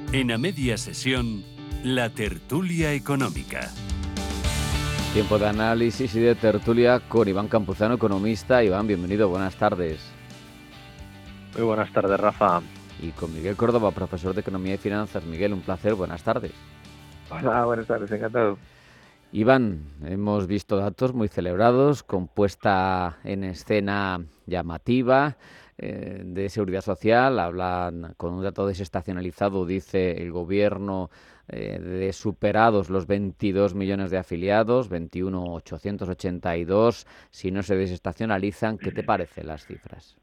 En A Media Sesión, la tertulia económica. Tiempo de análisis y de tertulia con Iván Campuzano, economista. Iván, bienvenido, buenas tardes. Muy buenas tardes, Rafa. Y con Miguel Córdoba, profesor de Economía y Finanzas. Miguel, un placer, buenas tardes. Hola, buenas tardes, encantado. Iván, hemos visto datos muy celebrados, con puesta en escena llamativa de seguridad social. Hablan con un dato desestacionalizado, dice el gobierno, de superados los 22 millones de afiliados, 21.882. Si no se desestacionalizan, ¿qué te parecen las cifras?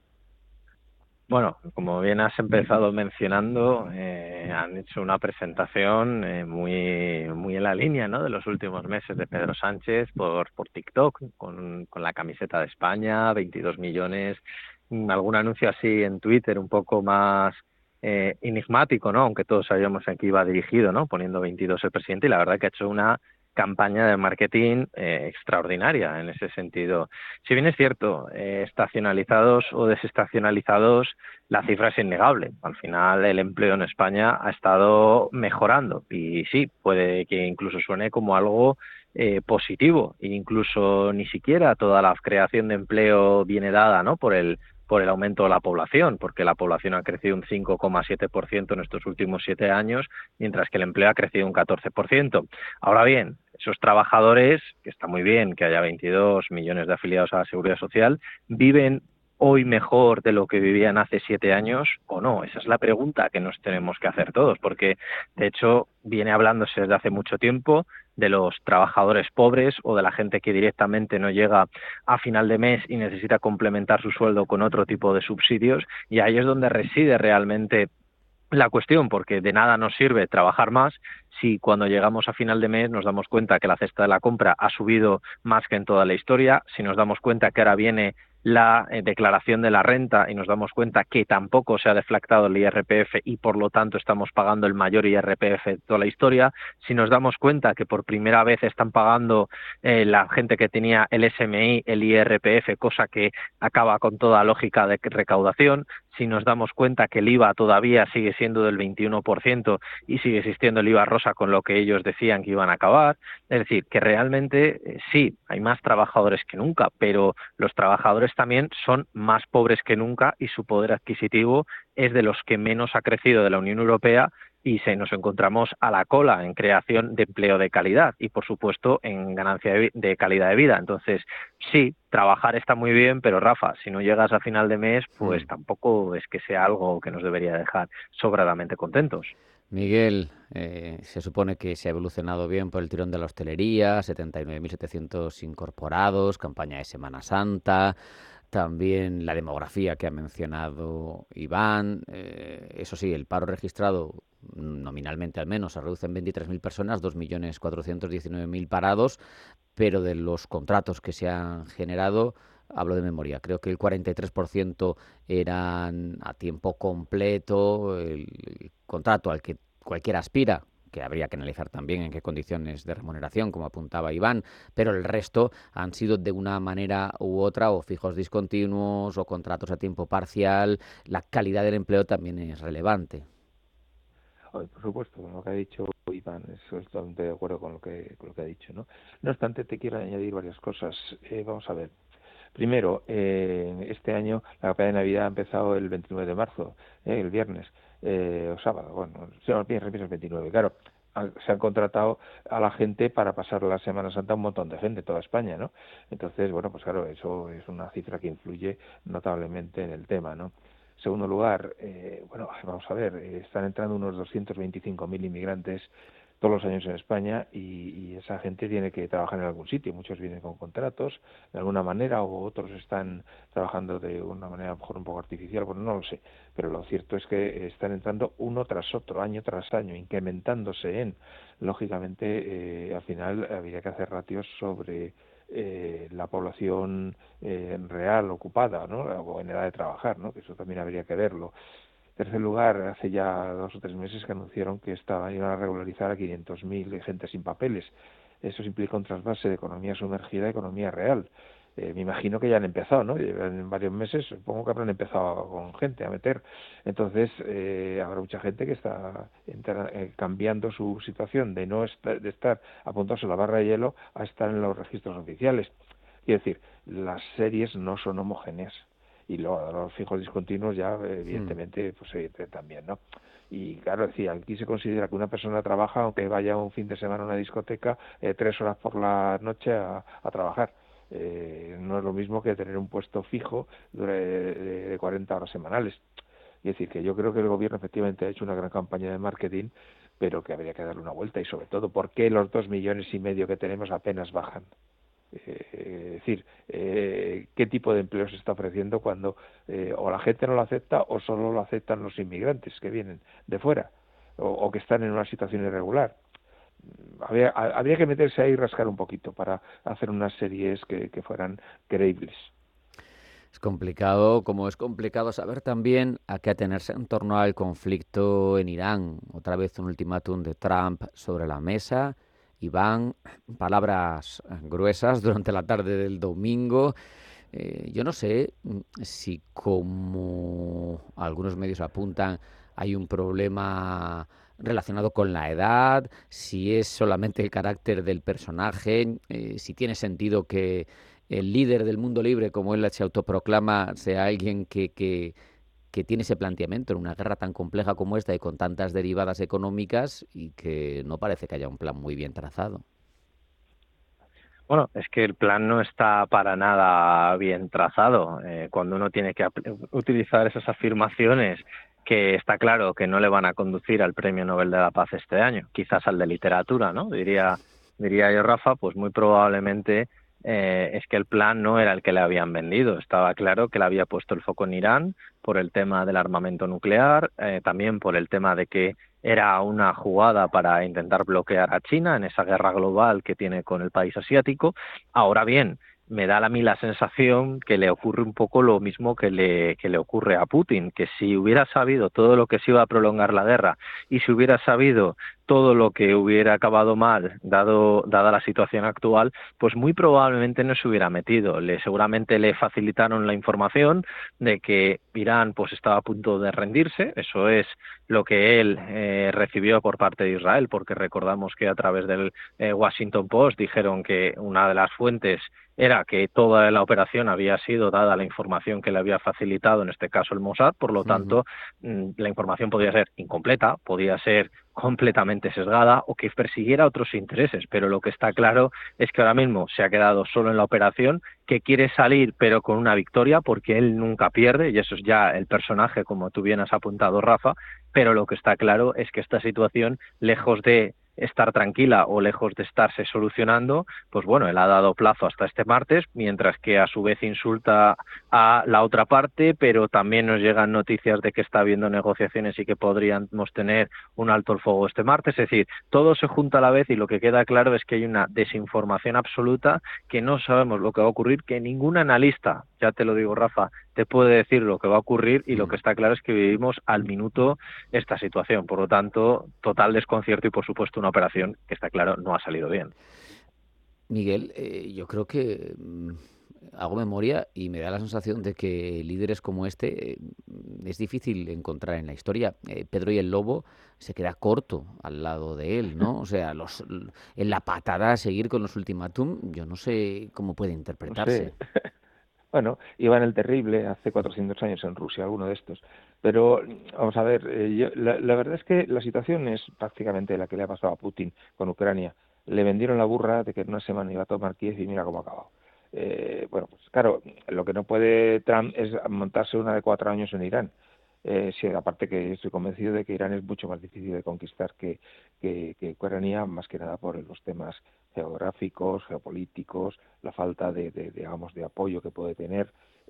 Bueno, como bien has empezado mencionando, han hecho una presentación muy en la línea, ¿no?, de los últimos meses de Pedro Sánchez por TikTok, con la camiseta de España, 22 millones, algún anuncio así en Twitter un poco más enigmático, ¿no?, aunque todos sabíamos a qué iba dirigido, ¿no?, poniendo 22 el presidente, y la verdad que ha hecho una campaña de marketing extraordinaria en ese sentido. Si bien es cierto, estacionalizados o desestacionalizados, la cifra es innegable. Al final el empleo en España ha estado mejorando y sí, puede que incluso suene como algo positivo, e incluso ni siquiera toda la creación de empleo viene dada, ¿no?, por el aumento de la población, porque la población ha crecido un 5,7% en estos últimos 7 años, mientras que el empleo ha crecido un 14%. Ahora bien, esos trabajadores, que está muy bien que haya 22 millones de afiliados a la Seguridad Social, ¿viven hoy mejor de lo que vivían hace 7 años o no? Esa es la pregunta que nos tenemos que hacer todos, porque de hecho viene hablándose desde hace mucho tiempo de los trabajadores pobres o de la gente que directamente no llega a final de mes y necesita complementar su sueldo con otro tipo de subsidios, y ahí es donde reside realmente la cuestión, porque de nada nos sirve trabajar más si cuando llegamos a final de mes nos damos cuenta que la cesta de la compra ha subido más que en toda la historia, si nos damos cuenta que ahora viene la declaración de la renta y nos damos cuenta que tampoco se ha deflactado el IRPF y por lo tanto estamos pagando el mayor IRPF de toda la historia, si nos damos cuenta que por primera vez están pagando la gente que tenía el SMI, el IRPF, cosa que acaba con toda lógica de recaudación, si nos damos cuenta que el IVA todavía sigue siendo del 21% y sigue existiendo el IVA rosa con lo que ellos decían que iban a acabar, es decir, que realmente sí, hay más trabajadores que nunca, pero los trabajadores también son más pobres que nunca y su poder adquisitivo es de los que menos ha crecido de la Unión Europea, y nos encontramos a la cola en creación de empleo de calidad y, por supuesto, en ganancia de calidad de vida. Entonces, sí, trabajar está muy bien, pero Rafa, si no llegas a final de mes, pues tampoco es que sea algo que nos debería dejar sobradamente contentos. Miguel, se supone que se ha evolucionado bien por el tirón de la hostelería, 79.700 incorporados, campaña de Semana Santa, también la demografía que ha mencionado Iván. Eso sí, el paro registrado, nominalmente al menos, se reduce en 23.000 personas, 2.419.000 parados, pero de los contratos que se han generado, hablo de memoria, creo que el 43% eran a tiempo completo, el contrato al que cualquiera aspira, que habría que analizar también en qué condiciones de remuneración, como apuntaba Iván, pero el resto han sido de una manera u otra o fijos discontinuos o contratos a tiempo parcial. La calidad del empleo también es relevante. Por supuesto, con lo que ha dicho Iván, estoy totalmente de acuerdo con lo que ha dicho, ¿no? No obstante, te quiero añadir varias cosas. Vamos a ver. Primero, este año la campaña de Navidad ha empezado el 29 de marzo, el viernes, o sábado, bueno, el viernes el 29, claro. Se han contratado a la gente para pasar la Semana Santa, un montón de gente, toda España, ¿no? Entonces, bueno, pues claro, eso es una cifra que influye notablemente en el tema, ¿no? Segundo lugar, bueno, vamos a ver, están entrando unos 225.000 inmigrantes todos los años en España y esa gente tiene que trabajar en algún sitio. Muchos vienen con contratos de alguna manera o otros están trabajando de una manera a lo mejor un poco artificial, bueno, no lo sé, pero lo cierto es que están entrando uno tras otro, año tras año, incrementándose lógicamente, al final habría que hacer ratios sobre la población real ocupada, ¿no?, o en edad de trabajar, ¿no?, que eso también habría que verlo. En tercer lugar, hace ya 2 o 3 meses que anunciaron que iban a regularizar a 500.000 gente sin papeles. Eso implica un trasvase de economía sumergida a economía real. Me imagino que ya han empezado, ¿no? Llevan varios meses, supongo que habrán empezado con gente a meter. Entonces, habrá mucha gente que está cambiando su situación de no de estar apuntados a la barra de hielo a estar en los registros oficiales. Quiero decir, las series no son homogéneas. Y luego los fijos discontinuos ya, evidentemente, pues también, ¿no? Y claro, decía, aquí se considera que una persona trabaja aunque vaya un fin de semana a una discoteca 3 horas por la noche a trabajar. No es lo mismo que tener un puesto fijo de 40 horas semanales. Es decir, que yo creo que el gobierno efectivamente ha hecho una gran campaña de marketing, pero que habría que darle una vuelta. Y sobre todo, ¿por qué los 2,5 millones que tenemos apenas bajan? Es decir, ¿qué tipo de empleo se está ofreciendo cuando o la gente no lo acepta o solo lo aceptan los inmigrantes que vienen de fuera o que están en una situación irregular? Habría que meterse ahí y rascar un poquito para hacer unas series que fueran creíbles. Es complicado, como es complicado saber también a qué atenerse en torno al conflicto en Irán. Otra vez un ultimátum de Trump sobre la mesa. Iván, palabras gruesas durante la tarde del domingo. Yo no sé si, como algunos medios apuntan, hay un problema relacionado con la edad, si es solamente el carácter del personaje, si tiene sentido que el líder del mundo libre, como él se autoproclama, sea alguien que tiene ese planteamiento en una guerra tan compleja como esta y con tantas derivadas económicas y que no parece que haya un plan muy bien trazado. Bueno, es que el plan no está para nada bien trazado. Cuando uno tiene que utilizar esas afirmaciones que está claro que no le van a conducir al Premio Nobel de la Paz este año, quizás al de literatura, ¿no? Diría yo, Rafa, pues muy probablemente es que el plan no era el que le habían vendido. Estaba claro que le había puesto el foco en Irán por el tema del armamento nuclear, también por el tema de que era una jugada para intentar bloquear a China en esa guerra global que tiene con el país asiático. Ahora bien, me da a mí la sensación que le ocurre un poco lo mismo que le ocurre a Putin, que si hubiera sabido todo lo que se iba a prolongar la guerra y si hubiera sabido todo lo que hubiera acabado mal, dada la situación actual, pues muy probablemente no se hubiera metido. Seguramente le facilitaron la información de que Irán pues estaba a punto de rendirse, eso es lo que él recibió por parte de Israel, porque recordamos que a través del Washington Post dijeron que una de las fuentes era que toda la operación había sido dada la información que le había facilitado, en este caso el Mossad, por lo tanto, la información podía ser incompleta, podía ser completamente sesgada o que persiguiera otros intereses, pero lo que está claro es que ahora mismo se ha quedado solo en la operación, que quiere salir pero con una victoria porque él nunca pierde y eso es ya el personaje como tú bien has apuntado, Rafa, pero lo que está claro es que esta situación, lejos de estar tranquila o lejos de estarse solucionando, pues bueno, él ha dado plazo hasta este martes, mientras que a su vez insulta a la otra parte, pero también nos llegan noticias de que está habiendo negociaciones y que podríamos tener un alto el fuego este martes, es decir, todo se junta a la vez y lo que queda claro es que hay una desinformación absoluta, que no sabemos lo que va a ocurrir, que ningún analista, ya te lo digo, Rafa, te puede decir lo que va a ocurrir y lo que está claro es que vivimos al minuto esta situación. Por lo tanto, total desconcierto y, por supuesto, una operación que está claro no ha salido bien. Miguel, yo creo que hago memoria y me da la sensación de que líderes como este es difícil encontrar en la historia. Pedro y el Lobo se queda corto al lado de él, ¿no? O sea, en la patada a seguir con los ultimátum, yo no sé cómo puede interpretarse. No sé. Bueno, Iván el Terrible hace 400 años en Rusia, alguno de estos. Pero vamos a ver, la verdad es que la situación es prácticamente la que le ha pasado a Putin con Ucrania. Le vendieron la burra de que en una semana iba a tomar Kiev y mira cómo ha acabado. Bueno, pues claro, lo que no puede Trump es montarse una de 4 años en Irán. Sí, aparte que estoy convencido de que Irán es mucho más difícil de conquistar que Ucrania, más que nada por los temas geográficos, geopolíticos, la falta digamos, de apoyo que puede tener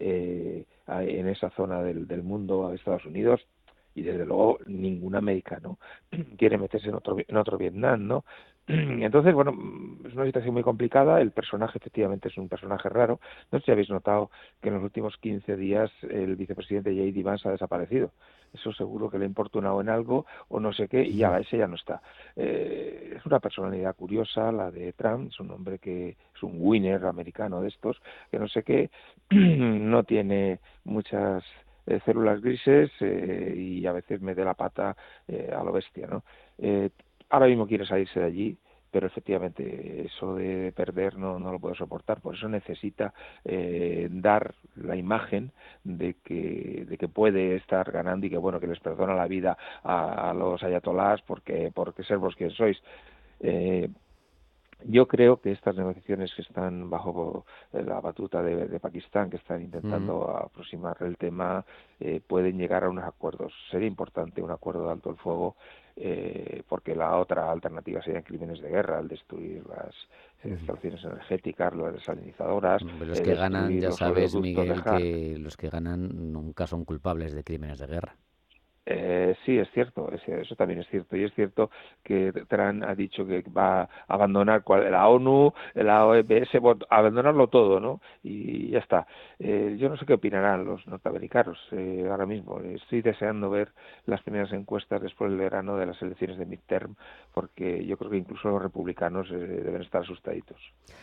en esa zona del mundo a Estados Unidos. Y desde luego ningún americano quiere meterse en otro Vietnam, ¿no? Entonces, bueno, es una situación muy complicada. El personaje efectivamente es un personaje raro. No sé si habéis notado que en los últimos 15 días el vicepresidente J.D. Vance ha desaparecido. Eso seguro que le ha importunado en algo o no sé qué, y ya, ese ya no está. Es una personalidad curiosa, la de Trump. Es un hombre que es un winner americano de estos, que no sé qué, no tiene muchas células grises y a veces mete la pata a lo bestia, ¿no? Eh, Ahora mismo quiere salirse de allí, pero efectivamente eso de perder no lo puede soportar. Por eso necesita dar la imagen de que puede estar ganando y que bueno, que les perdona la vida a los ayatolás porque ser vos quien sois. Eh, yo creo que estas negociaciones que están bajo la batuta de Pakistán, que están Mm. intentando aproximar el tema, pueden llegar a unos acuerdos. Sería importante un acuerdo de alto el fuego, porque la otra alternativa serían crímenes de guerra, el destruir las instalaciones energéticas, las desalinizadoras, Los que ganan, destruir ya los sabes, oleoductos de Miguel, que los que ganan nunca son culpables de crímenes de guerra. Sí, es cierto, eso también es cierto. Y es cierto que Trump ha dicho que va a abandonar la ONU, la OMS, abandonarlo todo, ¿no? Y ya está. Yo no sé qué opinarán los norteamericanos ahora mismo. Estoy deseando ver las primeras encuestas después del verano de las elecciones de midterm, porque yo creo que incluso los republicanos deben estar asustaditos.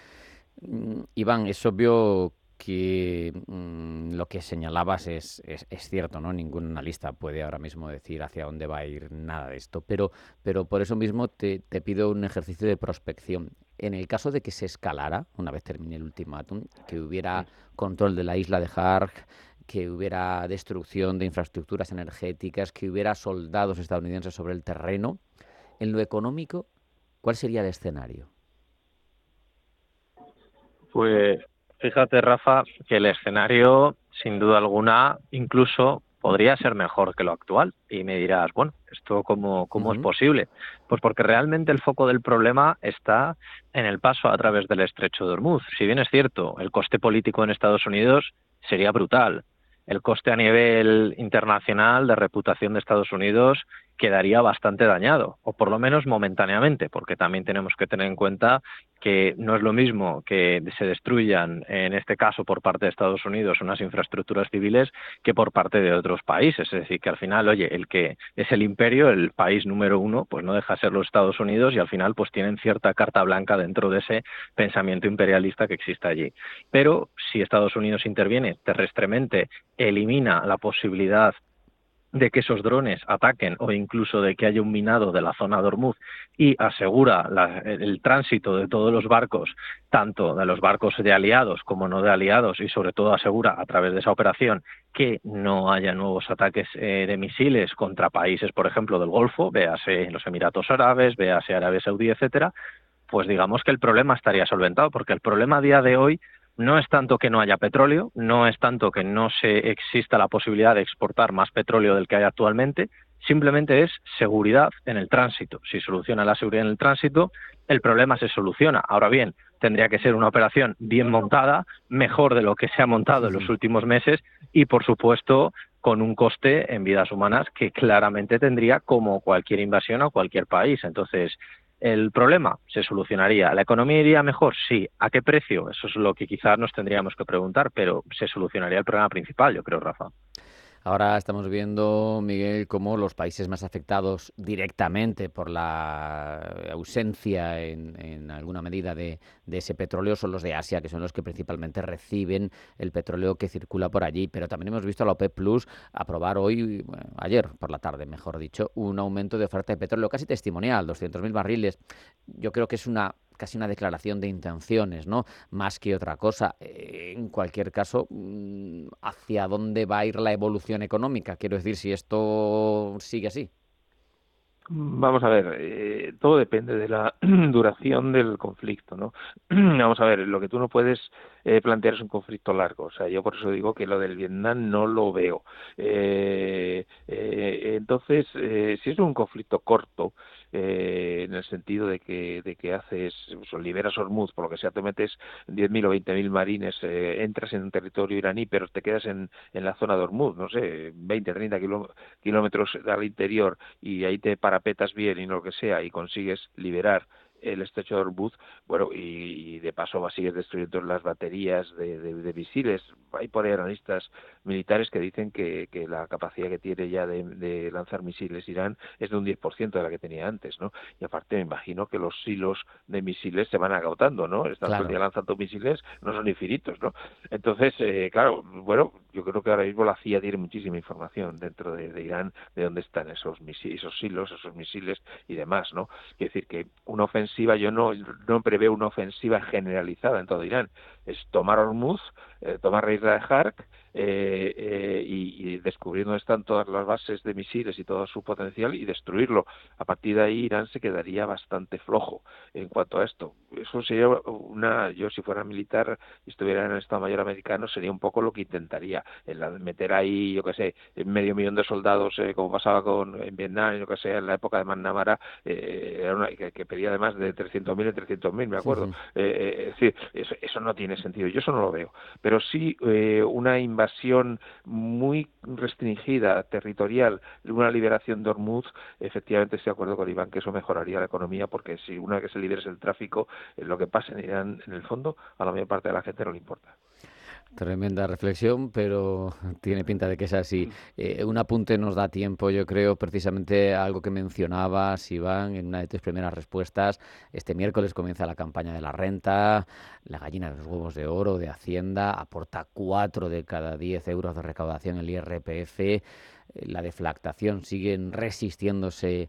Iván, es obvio que lo que señalabas es cierto, ¿no? Ningún analista puede ahora mismo decir hacia dónde va a ir nada de esto, pero por eso mismo te pido un ejercicio de prospección. En el caso de que se escalara, una vez termine el ultimátum, que hubiera control de la isla de Harg, que hubiera destrucción de infraestructuras energéticas, que hubiera soldados estadounidenses sobre el terreno, en lo económico, ¿cuál sería el escenario? Pues fíjate, Rafa, que el escenario, sin duda alguna, incluso podría ser mejor que lo actual. Y me dirás, bueno, ¿esto cómo es Ujú. posible? Pues porque realmente el foco del problema está en el paso a través del estrecho de Hormuz. Si bien es cierto, el coste político en Estados Unidos sería brutal. El coste a nivel internacional de reputación de Estados Unidos quedaría bastante dañado, o por lo menos momentáneamente, porque también tenemos que tener en cuenta que no es lo mismo que se destruyan, en este caso por parte de Estados Unidos, unas infraestructuras civiles que por parte de otros países. Es decir, que al final, oye, el que es el imperio, el país número uno, pues no deja de ser los Estados Unidos y al final pues tienen cierta carta blanca dentro de ese pensamiento imperialista que existe allí. Pero si Estados Unidos interviene terrestremente, elimina la posibilidad de que esos drones ataquen o incluso de que haya un minado de la zona de Hormuz y asegura el tránsito de todos los barcos, tanto de los barcos de aliados como no de aliados, y sobre todo asegura a través de esa operación que no haya nuevos ataques de misiles contra países, por ejemplo, del Golfo, véase los Emiratos Árabes, véase Arabia Saudí, etcétera, pues digamos que el problema estaría solventado, porque el problema a día de hoy no es tanto que no haya petróleo, no es tanto que no se exista la posibilidad de exportar más petróleo del que hay actualmente, simplemente es seguridad en el tránsito. Si soluciona la seguridad en el tránsito, el problema se soluciona. Ahora bien, tendría que ser una operación bien montada, mejor de lo que se ha montado en los últimos meses y, por supuesto, con un coste en vidas humanas que claramente tendría como cualquier invasión a cualquier país. Entonces, ¿el problema se solucionaría? ¿La economía iría mejor? Sí. ¿A qué precio? Eso es lo que quizás nos tendríamos que preguntar, pero se solucionaría el problema principal, yo creo, Rafa. Ahora estamos viendo, Miguel, cómo los países más afectados directamente por la ausencia en alguna medida de ese petróleo son los de Asia, que son los que principalmente reciben el petróleo que circula por allí. Pero también hemos visto a la OPEP Plus aprobar hoy, bueno, ayer por la tarde, mejor dicho, un aumento de oferta de petróleo casi testimonial, 200.000 barriles. Yo creo que es casi una declaración de intenciones, ¿no? Más que otra cosa. En cualquier caso, ¿hacia dónde va a ir la evolución económica? Quiero decir, si esto sigue así. Vamos a ver, todo depende de la duración del conflicto, ¿no? Vamos a ver, lo que tú no puedes plantear es un conflicto largo. O sea, yo por eso digo que lo del Vietnam no lo veo. Entonces, si es un conflicto corto, en el sentido de que haces, pues, liberas Hormuz, por lo que sea, te metes 10.000 o 20.000 marines, entras en un territorio iraní, pero te quedas en la zona de Hormuz, no sé, 20, 30 kilómetros al interior, y ahí te parapetas bien y lo que sea y consigues liberar el estrecho de Hormuz, bueno, y de paso va a seguir destruyendo las baterías de misiles. Hay por ahí analistas militares que dicen que la capacidad que tiene ya de lanzar misiles Irán es de un 10% de la que tenía antes, ¿no? Y aparte me imagino que los silos de misiles se van agotando, ¿no? Están todo el día lanzando misiles, no son infinitos, ¿no? Entonces, claro, bueno, yo creo que ahora mismo la CIA tiene muchísima información dentro de Irán de dónde están esos silos, esos misiles y demás, ¿no? Quiere decir que una ofensiva, yo no preveo una ofensiva generalizada en todo Irán. Es tomar Hormuz, tomar Reis de Hark, y descubrir dónde están todas las bases de misiles y todo su potencial y destruirlo. A partir de ahí Irán se quedaría bastante flojo en cuanto a esto. Eso sería yo si fuera militar y estuviera en el Estado Mayor americano, sería un poco lo que intentaría, meter ahí, yo qué sé, 500.000 de soldados, como pasaba en Vietnam, yo qué sé, en la época de McNamara, que pedía además de 300.000 en 300.000, me acuerdo. Sí, eso no tiene sentido, yo eso no lo veo. Pero sí una invasión muy restringida, territorial, una liberación de Hormuz, efectivamente estoy de acuerdo con Iván que eso mejoraría la economía, porque si una vez que se libere el tráfico, lo que pase en Irán, en el fondo, a la mayor parte de la gente no le importa. Tremenda reflexión, pero tiene pinta de que es así. Un apunte nos da tiempo, yo creo, precisamente algo que mencionabas, Iván, en una de tus primeras respuestas. Este miércoles comienza la campaña de la renta, la gallina de los huevos de oro de Hacienda aporta 4 de cada 10 euros de recaudación en el IRPF. La deflactación siguen resistiéndose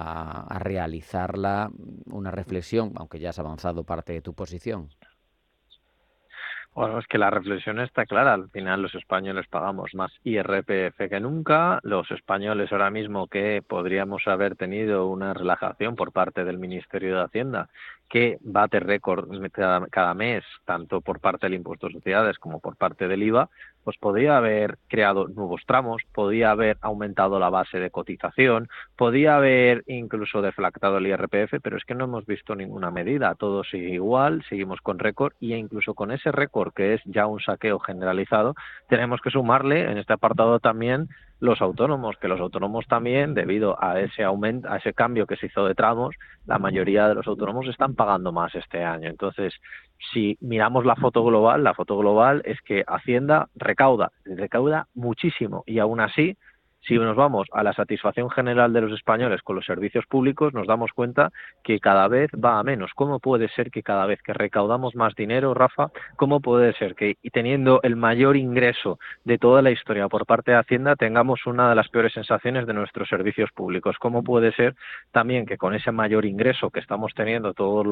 a realizarla. Una reflexión, aunque ya has avanzado parte de tu posición. Bueno, es que la reflexión está clara. Al final los españoles pagamos más IRPF que nunca. Los españoles ahora mismo que podríamos haber tenido una relajación por parte del Ministerio de Hacienda, que bate récord cada mes, tanto por parte del impuesto de sociedades como por parte del IVA, pues podría haber creado nuevos tramos, podía haber aumentado la base de cotización, podía haber incluso deflactado el IRPF, pero es que no hemos visto ninguna medida. Todo sigue igual, seguimos con récord, y incluso con ese récord, que es ya un saqueo generalizado, tenemos que sumarle en este apartado también los autónomos, que los autónomos también, debido a ese aumento, a ese cambio que se hizo de tramos, la mayoría de los autónomos están pagando más este año. Entonces, si miramos la foto global es que Hacienda recauda muchísimo, y aún así, si nos vamos a la satisfacción general de los españoles con los servicios públicos, nos damos cuenta que cada vez va a menos. ¿Cómo puede ser que cada vez que recaudamos más dinero, Rafa, cómo puede ser que, teniendo el mayor ingreso de toda la historia por parte de Hacienda, tengamos una de las peores sensaciones de nuestros servicios públicos? ¿Cómo puede ser también que con ese mayor ingreso que estamos teniendo todos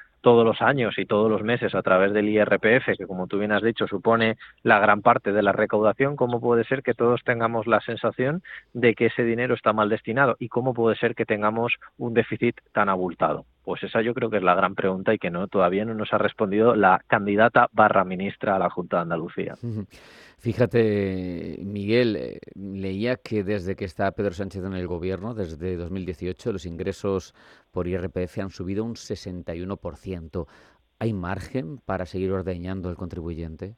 los años y todos los meses a través del IRPF, que como tú bien has dicho supone la gran parte de la recaudación, cómo puede ser que todos tengamos la sensación de que ese dinero está mal destinado? ¿Y cómo puede ser que tengamos un déficit tan abultado? Pues esa yo creo que es la gran pregunta, y que todavía no nos ha respondido la candidata / ministra a la Junta de Andalucía. Fíjate, Miguel, leía que desde que está Pedro Sánchez en el gobierno, desde 2018, los ingresos por IRPF han subido un 61%. ¿Hay margen para seguir ordeñando al contribuyente?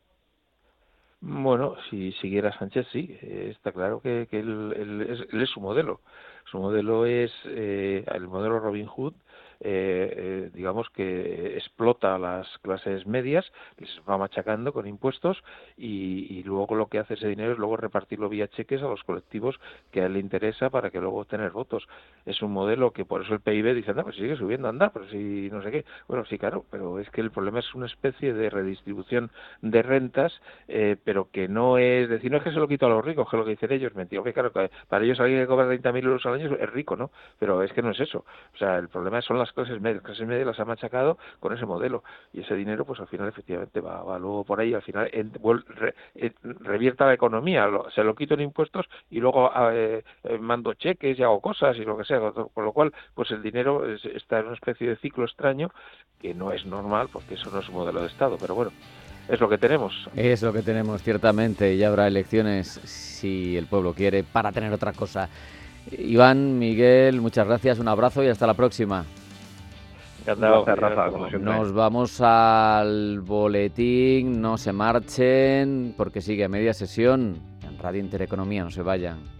Bueno, si siguiera Sánchez, sí. Está claro que él es su modelo. Su modelo es el modelo Robin Hood, digamos que explota a las clases medias, les va machacando con impuestos, y luego lo que hace ese dinero es luego repartirlo vía cheques a los colectivos que a él le interesa para que luego obtener votos. Es un modelo que por eso el PIB dice, pues sigue subiendo, anda, pero si no sé qué. Bueno, sí, claro, pero es que el problema es una especie de redistribución de rentas, pero que no es decir, no es que se lo quito a los ricos, que es lo que dicen ellos, mentira, que claro, que para ellos alguien que cobra 30.000 euros al año es rico, ¿no? Pero es que no es eso. O sea, el problema son las clases medias las ha machacado con ese modelo, y ese dinero pues al final efectivamente va luego por ahí, al final revierta la economía, se lo quito en impuestos y luego mando cheques y hago cosas y lo que sea, con lo cual pues el dinero está en una especie de ciclo extraño que no es normal, porque eso no es un modelo de Estado, pero bueno, es lo que tenemos. Es lo que tenemos, ciertamente, y habrá elecciones, si el pueblo quiere, para tener otra cosa. Iván, Miguel, muchas gracias, un abrazo y hasta la próxima. Encantado, Rafa, como siempre. Nos vamos al boletín, no se marchen, porque sigue a media sesión en Radio Intereconomía, no se vayan.